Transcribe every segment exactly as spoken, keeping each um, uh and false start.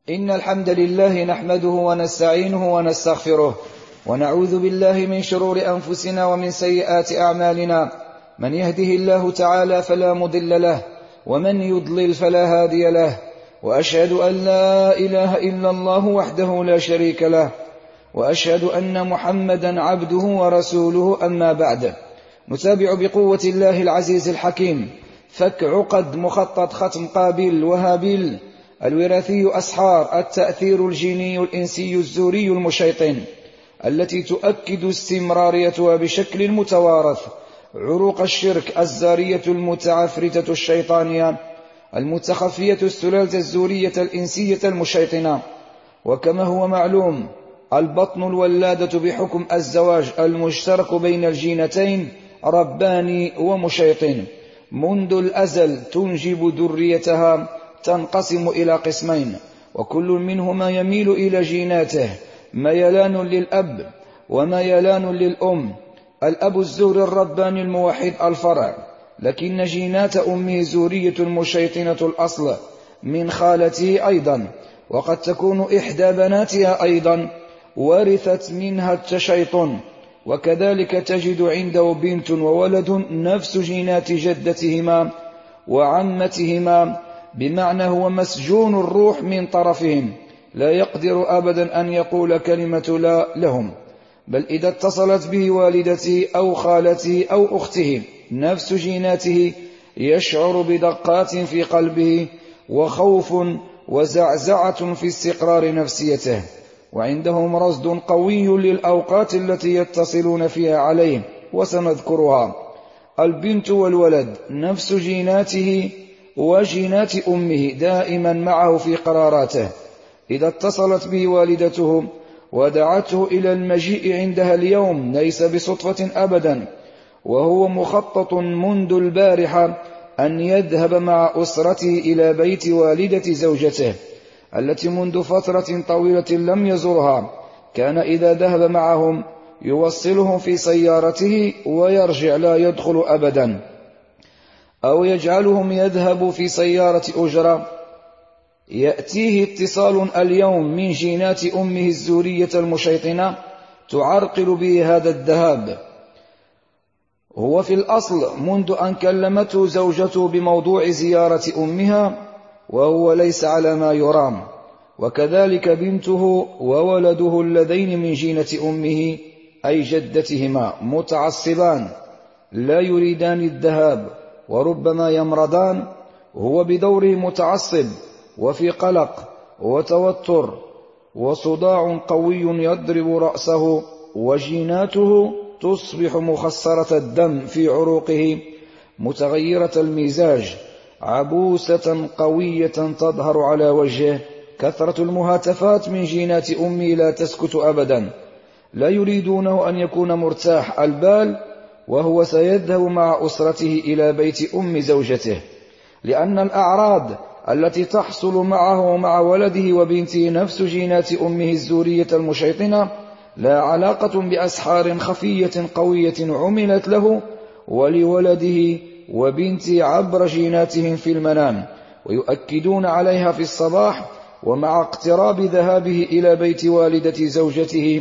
إن الحمد لله نحمده ونستعينه ونستغفره ونعوذ بالله من شرور أنفسنا ومن سيئات أعمالنا. من يهده الله تعالى فلا مضل له ومن يضلل فلا هادي له، وأشهد أن لا إله إلا الله وحده لا شريك له، وأشهد أن محمدا عبده ورسوله. أما بعد، نتابع بقوة الله العزيز الحكيم فك عقد مخطط ختم قابيل وهابيل الوراثي أسحار التأثير الجيني الإنسي الزوري المشيطن، التي تؤكد استمراريتها بشكل متوارث عروق الشرك الزارية المتعفرتة الشيطانية المتخفية السلالة الزورية الإنسية المشيطنة. وكما هو معلوم، البطن الولادة بحكم الزواج المشترك بين الجينتين رباني ومشيطن منذ الأزل تنجب ذريتها تنقسم إلى قسمين، وكل منهما يميل إلى جيناته ميلان للأب وميلان للأم. الأب الزور الرباني الموحد الفرع، لكن جينات أمه زورية مشيطنة الأصل من خالته أيضا، وقد تكون إحدى بناتها أيضا ورثت منها التشيطن، وكذلك تجد عنده بنت وولد نفس جينات جدتهما وعمتهما، بمعنى هو مسجون الروح من طرفهم، لا يقدر أبدا أن يقول كلمة لا لهم، بل إذا اتصلت به والدته أو خالته أو أخته نفس جيناته يشعر بدقات في قلبه وخوف وزعزعة في استقرار نفسيته، وعندهم رصد قوي للأوقات التي يتصلون فيها عليه وسنذكرها. البنت والولد نفس جيناته وجينات أمه دائما معه في قراراته. إذا اتصلت به والدته ودعته إلى المجيء عندها اليوم ليس بصدفة أبدا، وهو مخطط منذ البارحة أن يذهب مع أسرته إلى بيت والدة زوجته التي منذ فترة طويلة لم يزرها. كان إذا ذهب معهم يوصلهم في سيارته ويرجع لا يدخل أبدا، أو يجعلهم يذهبوا في سيارة أجرة. يأتيه اتصال اليوم من جينات أمه الزورية المشيطنة تعرقل به هذا الذهاب. هو في الأصل منذ أن كلمته زوجته بموضوع زيارة أمها وهو ليس على ما يرام، وكذلك بنته وولده اللذين من جينة أمه أي جدتهما متعصبان لا يريدان الذهاب، وربما يمرضان. هو بدوره متعصب وفي قلق وتوتر وصداع قوي يضرب رأسه، وجيناته تصبح مخسرة الدم في عروقه متغيرة المزاج عبوسة قوية تظهر على وجهه. كثرة المهاتفات من جينات أمه لا تسكت أبدا، لا يريدونه أن يكون مرتاح البال وهو سيذهب مع أسرته إلى بيت أم زوجته، لأن الأعراض التي تحصل معه ومع ولده وبنته نفس جينات أمه الزورية المشيطنة لا علاقة بأسحار خفية قوية عملت له ولولده وبنته عبر جيناتهم في المنام، ويؤكدون عليها في الصباح ومع اقتراب ذهابه إلى بيت والدة زوجته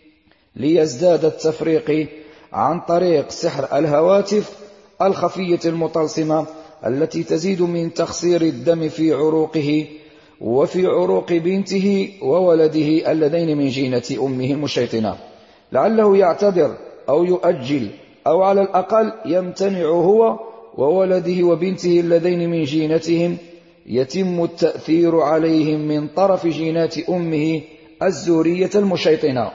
ليزداد التفريق عن طريق سحر الهواتف الخفية المطلسمة التي تزيد من تخسير الدم في عروقه وفي عروق بنته وولده اللذين من جينة أمه المشيطنة. لعله يعتذر أو يؤجل أو على الأقل يمتنع هو وولده وبنته اللذين من جينتهم، يتم التأثير عليهم من طرف جينات أمه الزورية المشيطنة.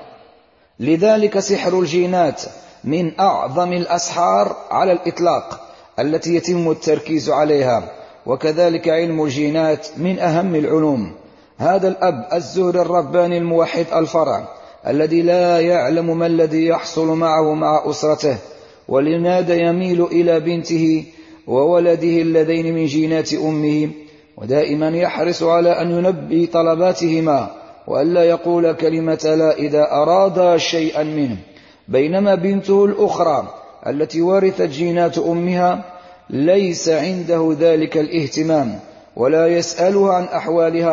لذلك سحر الجينات من أعظم الأسحار على الإطلاق التي يتم التركيز عليها، وكذلك علم الجينات من أهم العلوم. هذا الأب الزور الرباني الموحد الفرع الذي لا يعلم ما الذي يحصل معه مع أسرته ولماذا يميل إلى بنته وولده اللذين من جينات أمه، ودائما يحرص على أن ينبي طلباتهما وألا يقول كلمة لا إذا أراد شيئا منه، بينما بنته الأخرى التي ورثت جينات أمها ليس عنده ذلك الاهتمام ولا يسألها عن أحوالها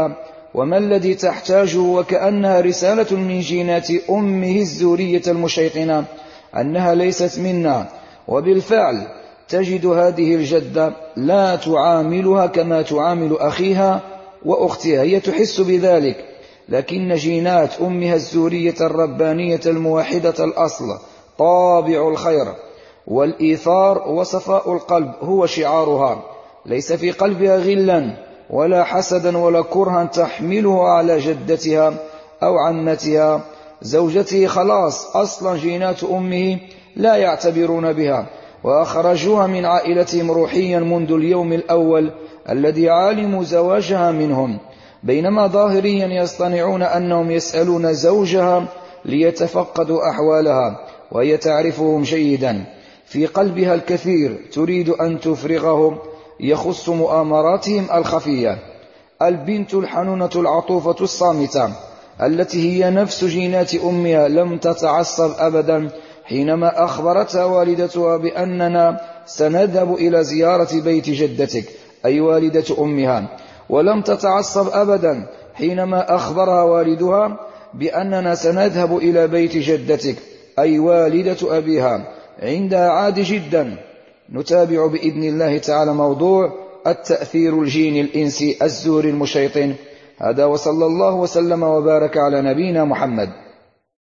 وما الذي تحتاجه، وكأنها رسالة من جينات أمه الزورية المشيطنة أنها ليست منا. وبالفعل تجد هذه الجدة لا تعاملها كما تعامل أخيها وأختها، هي تحس بذلك، لكن جينات أمها الزورية الربانية الموحدة الأصل طابع الخير والإيثار وصفاء القلب هو شعارها، ليس في قلبها غلا ولا حسدا ولا كرها تحمله على جدتها أو عمتها زوجته. خلاص أصلا جينات أمه لا يعتبرون بها، وأخرجوها من عائلتهم روحيا منذ اليوم الأول الذي علموا زواجها منهم، بينما ظاهريا يصطنعون أنهم يسألون زوجها ليتفقدوا أحوالها وهي تعرفهم جيدا. في قلبها الكثير تريد أن تفرغهم يخص مؤامراتهم الخفية. البنت الحنونة العطوفة الصامتة التي هي نفس جينات أمها لم تتعصب أبدا حينما أخبرتها والدتها بأننا سنذهب إلى زيارة بيت جدتك، أي والدة أمها، ولم تتعصب أبدا حينما أخبرها والدها بأننا سنذهب إلى بيت جدتك، أي والدة أبيها. عندها عادي جدا. نتابع بإذن الله تعالى موضوع التأثير الجيني الإنسي الزوري المشيطن. هذا وصلى الله وسلم وبارك على نبينا محمد.